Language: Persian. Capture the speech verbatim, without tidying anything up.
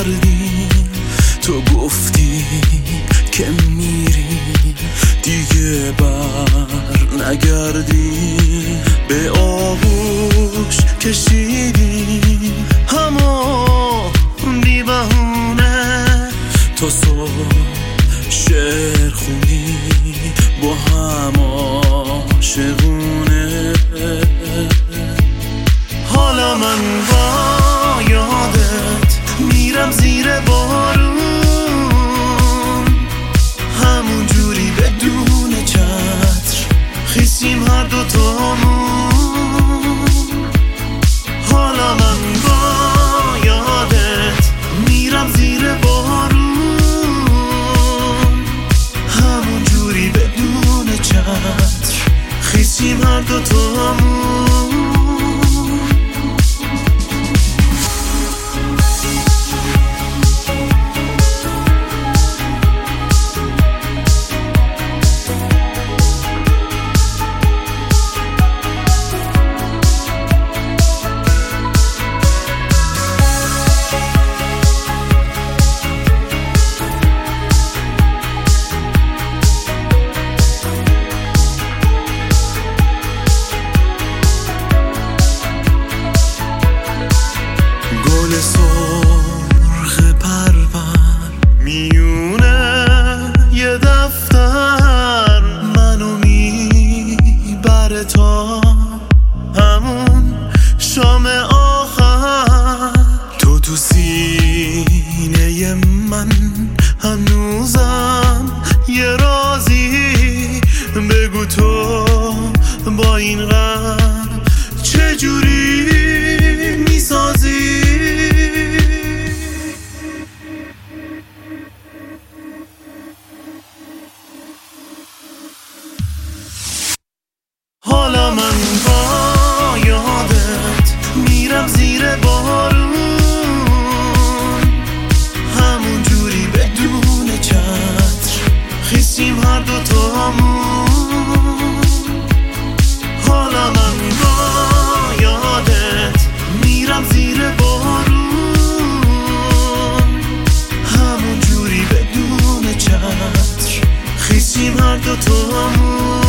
کردیم، تو گفتی که میری دیگه بر نگردی. به آغوش کشیدیم همون بی بهونه، تا صبح شعر خونی با هم عاشقونه. حالا من با یادت میرم زیر بارون، همون جوری بدون چتر خیسیم هر دو تامون. حالا من با یادت میرم زیر بارون، همون جوری بدون چتر خیسیم هر دو تامون. سرخ پرپر میونه یه دفتر، منو میبره تا همون شام آخر. تو تو سینه من هنوزم یه رازی، بگو تو با این قلب چجوری میسازی. حالا من با یادت میرم زیر بارون، همون جوری بدون چتر خیسیم هر دو تامون. حالا من با یادت میرم زیر بارون، همون جوری بدون چتر خیسیم هر دو تامون.